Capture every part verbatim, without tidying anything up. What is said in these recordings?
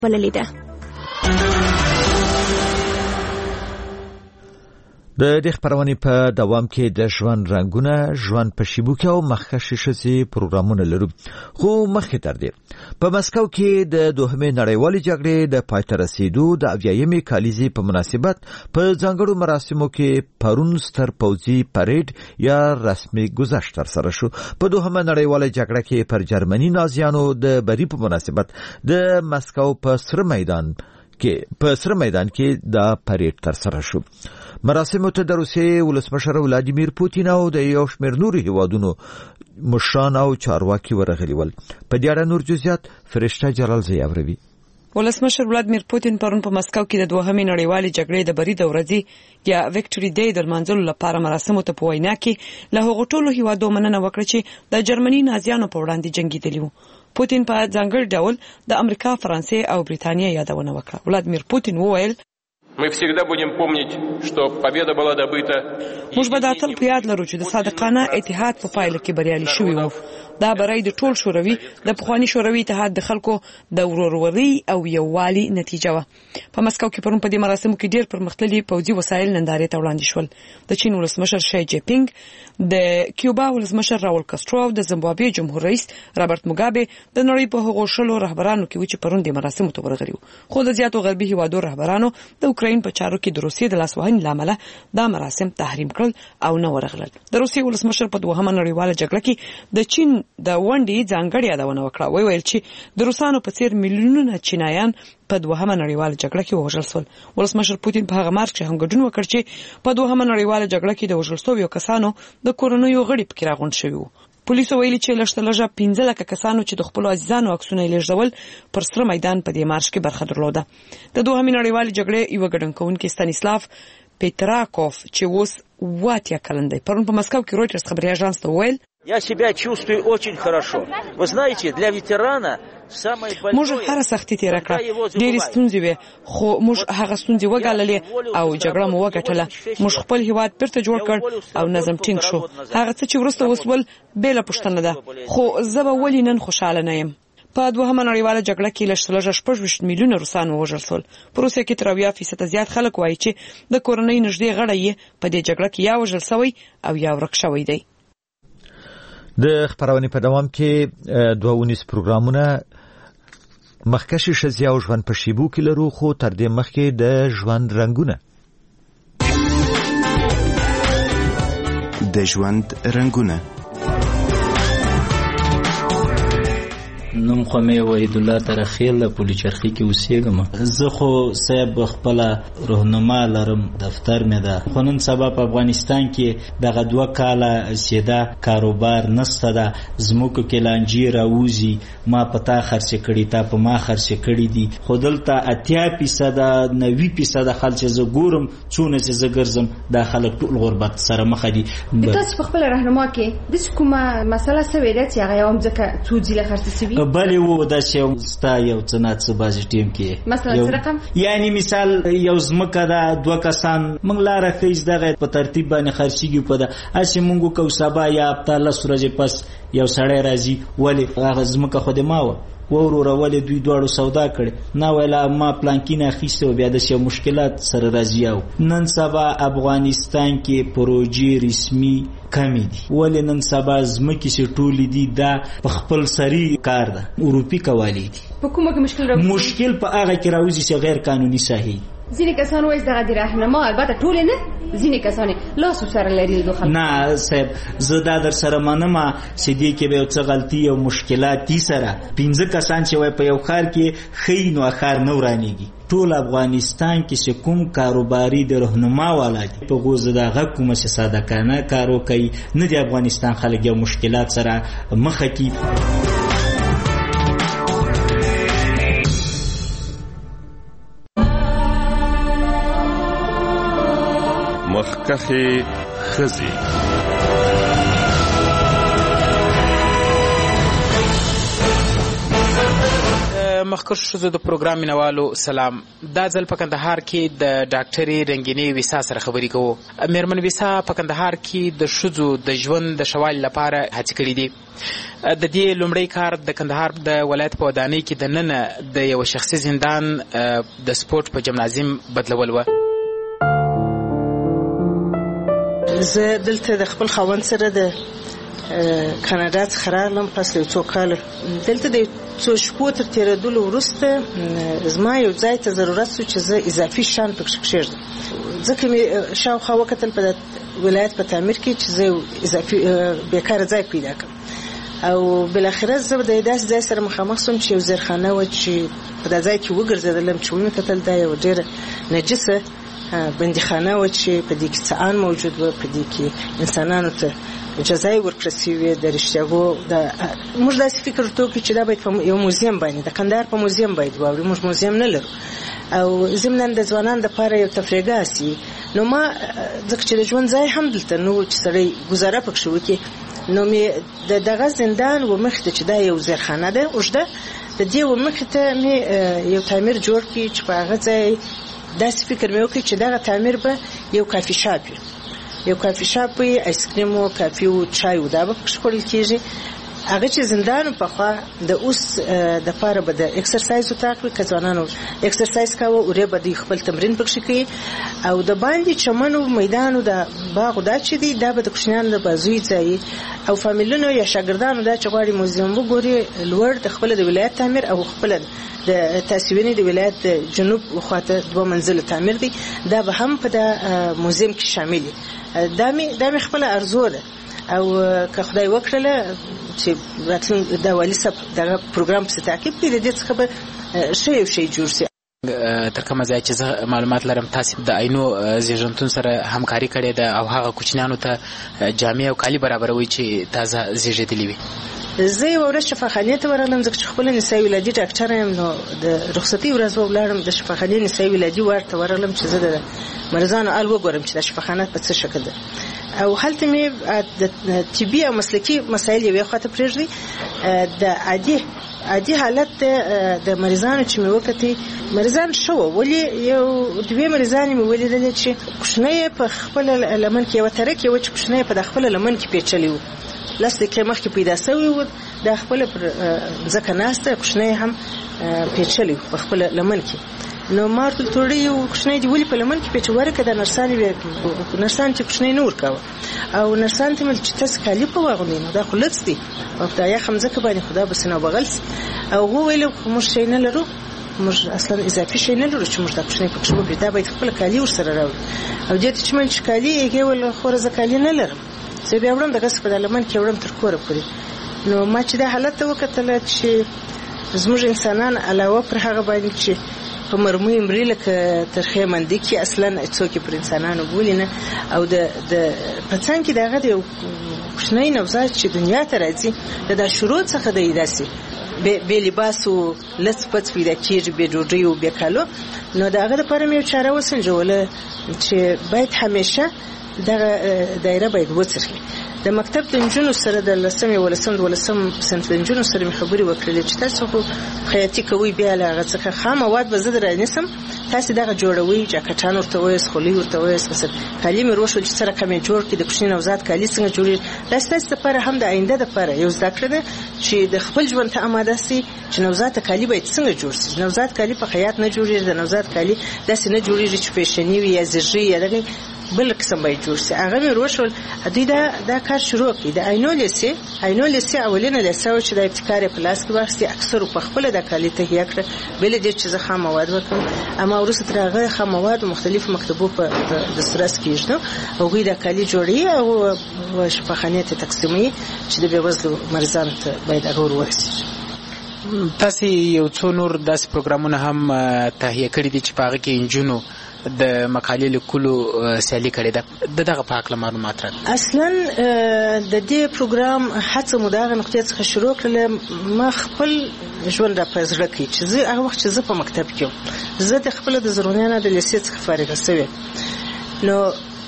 بللې ده. د دې خبرونې په دوام کې د ژوند رنگونه، ژوند په شیبو کې او مخکښې ښځې پروګرامونه لرو. خو مخکې تر دې په مسکو کې د دوهمې نړیوالې جګړې د پای ته رسیدو د اویایمې کالیزې په مناسبت په ځانګړو مراسمو کې پرون ستر پوځي پریډ یا رسمي گذشت ترسره شو. په دوهمه نړیواله جګړه کې پر جرمني نازیانو د بری په مناسبت د مسکو په سره میدان کې په سره میدان کې دا پریډ ترسره شو. مراسم ته د روسیې ولسمشر ولادیمیر پوتین او د یو شمېر نورو هیوادونو مشران او چارواکي ورغلي ول. په دې اړه نور جزئیات فرشته جلال زیاوروي. ولسمشر ولادیمیر پوتین پرون په مسکو کې د دوهمې نړیوالې جګړې د بری د ورځې یا وکټوري ډے د لمانځلو لپاره مراسمو ته په وینا کې له هغو ټولو هیوادو مننه وکړه چې د جرمني نازیانو په وړاندې جنګېدلي وو. پوتین په ځانګړي ډول د امریکا، فرانسې او بریتانیا یادونه وکړه. ولادیمیر پوتین وویل Мы всегда будем помнить, что победа была добыта. موږ به دا تل په یاد لرو چې د صادقانه اتحاد په پایله کې بریالي شوي وو. دا برای د ټول شوروي د پخوانی شوروي اتحاد د خلکو د ورورولۍ او یووالي نتیجه وه. په مسکو کې پرون په دې مراسمو کې ډېر پرمختللي پوځي وسایل نندارې ته وړاندې شول. د چین ولسمشر شي جی پینګ، د کیوبا ولسمشر راول کاسترو، د زیمبابوې جمهور رئیس رابرټ موګابه د نړۍ په هغو شلو رهبرانو کې و چې پرون د مراسمو ته ورغلي وو. خو د زیاتو غربي هیوادو رهبرانو د اوکراین په چارو کې د روسیې د لاسوهنې لامل دا مراسم تحریم کړل او نه ورغلل. د روسیې ولسمشر په دوهمه نړیواله جګړه کې د چین د ونډې ځانګړې یادونه وکړه. وی ویل چې د روسانو په څیر میلیونونه چینایان په دوهمه نړیواله جګړه کې وژل شول. ولسمشر پوتین په هغه مارچ کې هم ګډون وکړ چې په دوهمه نړیواله جګړه کې د وژل شویو کسانو د کورنیو غړي پکې راغونډ شوي وو. پولیسو ویلي چې لږ لږه پنځه لکه کسانو چې د خپل عزیزانو عکسونه یې لیږدول پر سره میدان په دې مارچ کې برخه درلوده. د دوهمې نړیوالې جګړې یو ګډونکونکي ستانیسلاف پیتراکوف چې اوس واتیا کلن دی پرون په مسکو کې رویټرز خبري اژانس ته وویل Я себя чувствую очень хорошо. Вы знаете, для ветерана самое большое... موږ هر سختي تیر کړه. ډېر ستونزې وي، خو موږ هغه ستونزې وګاللې او جګړه مو وګټله. موږ خپل هیواد بیرته جوړ کړ او نظم ټینګ شو. هغه څه چې وروسته وسول بېله پوښتنه ده، خو زه به ولې نن خوشاله نه یم. په دوهمه نړیواله جګړه کې لږ لږه شپږ ویشت میلیونه روسان ووژل شول. په روسیه کې تر اویا فیصده زیات خلک وایي چې د کورنۍ نږدې غړی یې په دې جګړه کې یا وژل شوی او یا ورک شوی دی. د خبرونې په دوام کې دوه ونیس پروګرامونه مخکښې ښځې او ژوند په شیبو کې لرو. خو تر دې مخکې د ژوند رنګونه د ژوند رنګونه نوم خو مې وحید الله ترخیل د پولی چرخی کې اوسېږم. زه خو صاحب خپل راهنما لرم، دفتر مې ده. خو نن سبا په افغانستان کې دغه دوه کاله سیده کاروبار نسته ده. زموږ کې لانجې راوځي، ما پتا خرڅ کړي، تا په ما خرڅ کړي دي. خو دلته اتیا فیصده نوي فیصده خلک چې زه ګورم څونه چې زه ګرځم دا خلک ټول غربت سره مخ دي. تاسو په خپل راهنما کې د کومه مسله سوي ده چې هغه هم ځکه څو ځله خرڅ شوی بلې وو دا چې ستا یو څه ناڅه بازي ټیم کې مثلا رقم، یعنی مثال یو زمکه دا دوه کسان موږ لاره خېز دغه په ترتیب باندې خرڅيږي په دا اسی موږ کو سبا یا هفته سورج پس یو سړی راځي ولی هغه زمکه خو دې ماوه ورور ولې دوی دوړو سودا کړي نه ویلا ما پلانکینه اخیسته او بیا د څه مشکلات سره راځي. او نن سبا افغانستان کې پروژې رسمي کمی دي. ولې نن سبا زمکه چې ټول دي دا په خپل سری کار ده اروپی کوالی دي. په کومه کې مشکل راوځي؟ مشکل په هغه کې راوځي چې غیر قانوني ساحي. ځینې کسان وایي دغه د راهنما البته ټول نه، ځینې کسان لاس سره لري د خلک. نه صاحب زه دا در سره منم چې دې کې به څه غلطي او مشکلات دي. سره پنځه کسان چې وای په یو خار کې خې نو خار نه ورانیږي. ټول افغانستان کې چې کوم کاروباري د راهنما والا دي په غوزه دا غو کوم چې صادقانه کارو کوي نه د افغانستان خلک یو مشکلات سره مخ کې. مخکښې ښځې مخکښ شوزو د پروګرام مینوالو سلام. دا ځل په کندهار کې د ډاکټرې رنګینې ویسا سره خبرې کوو. میرمن ویسا په کندهار کې د ښځو د ژوند د ښه والي لپاره هڅې کړې دي. د دې لومړی کار د کندهار د ولایت په ودانۍ کې د ننه د یو شخصي زندان د سپورت په جمنازیم بدلول و. زه دلته د خپل خاوند سره د کاناډا څخه راغلم پس یو څو کاله. دلته د څو شپو تر تېرېدلو وروسته زما یو ځای ته ضرورت شو چې زه اضافي شیان پکې کښېږدم. ځکه مې شاوخوا وکتل په ولایت په تعمیر کې چې زه یو اضافي بیکاره ځای پیدا کړم او بالاخره زه د داسې ځای سره مخامخ شوم چې یو زیرخانه وه چې په دا ځای کې وګرځېدلم چې ومې کتل دا یو ډېره نجسه بندیخانه وه چې په دې کې څه ان موجود وه، په دې کې انسانانو ته جزای ورکړل شوې د رښتیاګو. موږ داسې فکر وکړو چې دا باید په یو موزیم باندې د کندهار په موزیم باید واوړي. موږ موزیم نه لرو او ضمناً د ځوانانو دپاره یو تفریحګاه سي. نو ما ځکه چې د ژوند ځای هم دلته نو چې سړی ګزاره پکښې وکړي نو مې د دغه زندان ومخې ته چې دا یو زیرخانه ده اوږده د دې ومخې ته مې یو تعمیر جوړ کړي چې په هغه ځای داسې فکر مې وکړي چې دغه تعمیر به یو کافي شاپ وي. یو کافي شاپ وي، آیسکریم او کافي او چای او دا به پکښې خوړل کېږي. هغه چې زندان پخوا د اوس دپاره به د اکسرسایز اتاق وي، که ځوانانو اکسرسایز کاوه اورې به دوی خپل تمرین پکښې کوي او د باندې چمن او میدان او د باغ دا چې دی دا به د کوچنیانو د بازوی ځای او فامیلونو یا شاګردانو دا چې غواړي موزیم وګوري لوړ د خپله د ولایت تعمیر او خپله د تاسیوینې د ولایت د جنوب خواته دوه منزله تعمیر دی، دا به هم په د موزیم کې شامل دي. دا مې دا مې خپله ارزو ده او که خدای وکړله چې راتلونکي د والي صاحب دغه پروګرام پسې تعقیب کړي د دې څخه به ښه یو شی جوړ شي. تر کومه ځای چې زه معلومات لرم تاسې د عینو زیږنتون سره همکاري کړې ده او هغه کوچنیانو ته جامې او کالي برابروي چې تازه زیږېدلي وي. زه یوه ورځ شفاخانې ته ورغلم ځکه چې خپله نسایي ولادي ډاکټره یم. نو د رخصتۍ ورځ به ولاړم د شفاخانې نسایي ولادي وارډ ته ورغلم چې زه د مریضانو حال وګورم چې دا شفاخانه په څه شکل ده او هلته مې د طبي او مسلکي مسایل یوې خواته پرېږدي. د عادي عادي حالت د مریضانو چې مې وکتې مریضان ښه وه، ولې یو دوې مریضانې مې ولیدلې چې کوچنی په خپله لمن کې یوه ترک یې وه چې کوچنی په د خپله لمن کې پیچلی و، لس دقیقې مخکې پیدا سوی و، دا خپله پر ځکه ناسته کوچنی هم پیچلی په خپله لمن کې. نو ما ورته وتوړی یو کوچنی دې ولې په لمن کې پیچ ورکه د نرسانې بیا نرسانو چې کوچنی نه ورکاوه او نرسانو ته مې چې تاسې کالي په واغوندئ نو دا خو لڅ دي او په یخ مځکه باندې خو دا به سینه بغل سي او وویل موږ شی نه لرو، موږ اصلا اضافي شی نه لرو چې موږ دا کوچنی پکښې وکړي، دا باید خپله کالي ورسره راوړي. او دې ته چې مې چې کالي هغې ویل خوره زه کالي نه لرم، زه بیا وړم دغسې په دا لمن کې وړم تر کوره پورې. نو ما چې دا حالت ته وکتله چې زموږ انسانان علاوه پر هغه باندې چې په مرمۍ مري لکه ترخې مندي کې اصلا څوک پر انسانانو بولي نه او د د په څنګ کې د هغه د یو کوچنی نوزاد چې دنیا ته راځي د دا شروع څخه دی داسې بې لباس او لڅ پڅ پیدا کېږي، بې ډوډۍ او بې کالو. نو د هغه دپاره مې یو چاره وسنجوله چې باید همیشه دغه دایره باید وڅرخي. د مکتب د نجونو سره د لسم یولسم دولسم صنف د نجونو سره مې خبرې وکړلې چې تاسو خو خیاطي کوئ، بیا له هغه څخه خام مواد به زه در رانیسم، تاسې دغه جوړوئ، جاکټان ورته وایاست، خولۍ ورته وایاست، مثلا کالي مې وروښول چې سره کمې جوړ کړي، د کوچني نوزاد کالي څنګه جوړېږي. دا ستاسې دپاره هم د آینده دپاره یو زده کړه ده چې د خپل ژوند ته اماده سي چې نوزاد ته کالي باید څنګه جوړ سي. نوزاد کالي په خیاط نه جوړېږي، د نوزاد کالي داسې نه جوړېږي چې فیشني وي یا زیږي یا دغه بل قسم باید جوړ سي. هغه مې وروښول دوی دا دا کار شروع کړي. د عینو لیسې عینو لیسې اولینه لیسه وه چې د ابتکار یې په لاس کې واخیستې، اکثرو په خپله دا کالي تهیه کړه بلې دې چې زه خام مواد ورکړم. اما وروسته تر هغه خام مواد مختلفو مکتبو په دسترس کې ایږدو، هغوی دا کالي جوړوي او شفاخانې ته تقسیموي چې د بېوزلو مریضانو ته باید هغه ور ورسېږي. تاسې یو څو نور داسې پروګرامونه هم تهیه کړي دي چې په هغه کې نجونو د مقالې لیکلو سیالي کړې ده، د دغه په هکله معلومات راکړئ. اصلا د دې پروګرام هڅه مو د هغه نقطې څخه شروع کړله. ما خپل ژوند را په زړه کې چې زه هغه وخت چې زه په مکتب کې وم، زه د خپله د زرغونیانو د لیسې څخه فارغه شوې، نو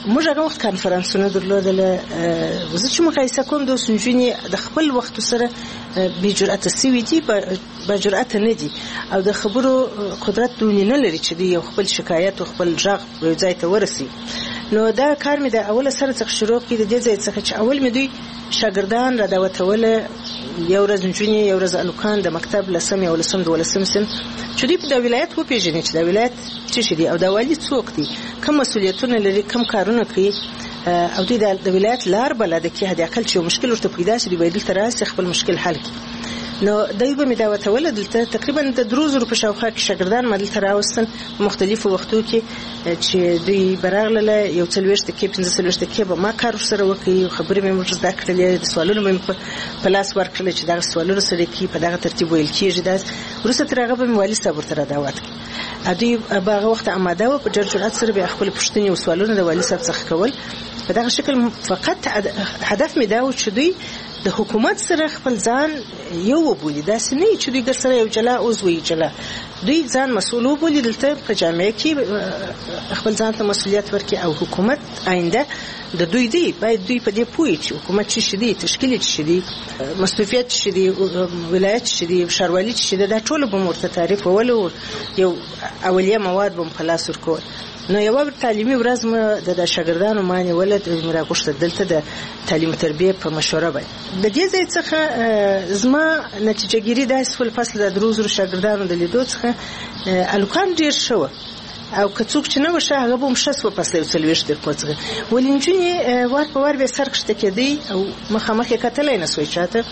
موږ هغه وخت کانفرنسونه درلودل. زه چې مقایسه کوم د اوس نجونې د خپل وخت سره بې جرأته سوي دي، با جرأته نه دي او د خبرو قدرت دوی نه لري چې یو خپل شکایت او خپل غږ یو ځای ته ورسي. نو دا کار مې د اوله سره څخه شروع کړ، د دې ځای څخه چې اول مې دوی شاګردان را دعوتوله، یو ورځ نجونې یو ورځ الوکان د مکتب لسم یو لسم دولسم سن، چې دوی په دا ولایت وپېژني چې دا ولایت څه شي دی او دا والي څوک دی، کوم مسؤلیتونه لري، کوم کارونه کوي او دوی د ولایت لار بلده کې حد اقل چې یو مشکل ورته پیدا شي دوی باید دلته راسي خپل مشکل حل کړي. نو دوی به مې دعوتوله دلته تقریبا د درو زرو په شاوخوا کې شاګردان ما دلته راوستل په مختلفو وختو کې چې دوی براغله یو څلوېښت کې پنځه څلوېښت کې به ما کار سره وکړي، خبرې مې موږ زده کړلې، د سوالونو مې په لاس ورکړل چې دا سوالونه سره کې په دغه ترتیب ویل کېږي. دا وروسته تر هغه به مې والي صاحب ورته را دعوت کړي. دوی په هغه وخت آماده وو، په ډېر جرأت سره به خپل پوښتنې او سوالونه د والي صاحب څخه کول. په دغه شکل فقط هدف مې دا و چې دوی د حکومت سره خپل ځان یو وبولي، داسې نه چې دوی در سره یو جلا عضو وي جلا، دوی ځان مسؤل وبولي دلته په جامعه کې خپل ځان ته مسؤلیت ورکړي او حکومت آینده د دوی دی، باید دوی په دې پوهي چې حکومت څه شي دی، تشکیل څه شي دی، مسؤلیت څه شي دی، ولایت څه شي دی، ښاروالي څه شي دی، دا ټول به مرته تعریف ولو یو اولیه مواد به خلاص ورکول. نو یو تعلیمي ورځ مې د شاګردانو مانې ولد مې راغوښته دلته د تعلیم تربیه په مشوره باندې. د دې ځای څخه زما نتیجه ګیري د اسفل فصل د درو زرو شاګردانو د لیدو څخه الکان ډیر شو او که څوک چې نه وشه هغه به مشس په فصل یو څلوېښت د کوڅه ولې نجونې وار په وار به سر کښته کېدی او مخامخ یې کتلی نه سوی چاته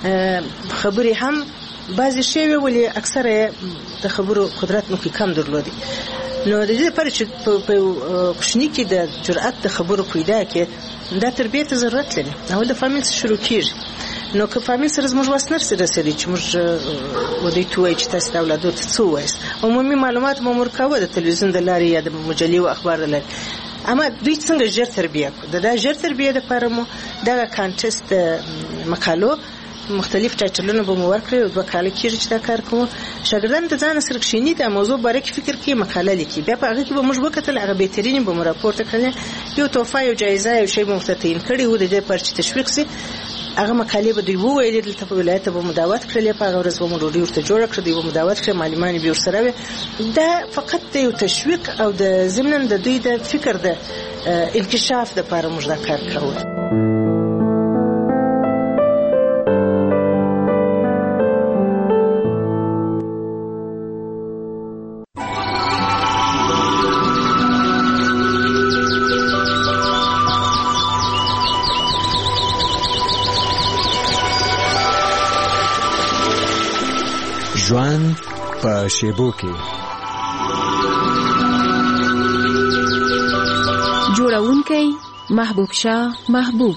خبرې هم بعضې شوې ولې اکثره د خبرو قدرت نو کې کم درلودي. نو د دې لپاره چې په کوچني کې د جرأت د خبرو پیدا کې دا تربیه ته ضرورت لري. اول د فامیل څخه شروع کېږي. نو که فامیل سره زموږ وس نه رسېږي چې موږ ودې ته وایي چې تاسو د اولادو ته څه ووایاست، عمومي معلومات مو ورکوه د تلویزیون د لارې یا د مجلې او اخبار د لارې، اما دوی څنګه ژر تربیه کړو. د دا ژر تربیه دپاره مو دغه کانټسټ مقالو مختلف ټایټلونه به مو ورکړي او دوه کاله کېږي چې دا کار کوو. شاګردان د ځان سره کښېني د موضوع باره کې فکر کوي، مقاله لیکي، بیا په هغه کې به موږ وکتل هغه بهترینې به مو راپورته کړلې، یو تحفه یو جایزه یو شی به ورته تعین کړی و د دې لپاره چې تشویق سي. هغه مقالې به دوی وویلې دلته په ولایت ته به مو دعوت کړلې، په هغه ورځ به مو ډوډۍ ورته جوړه کړه، دوی به مو دعوت کړه، معلمان یې به ورسره وي. دا فقط د یو تشویق او د ضمناً د دوی د فکر د انکشاف دپاره موږ دا کار کوو. ژوند په شیبو کې جوړونکی محبوب شاه محبوب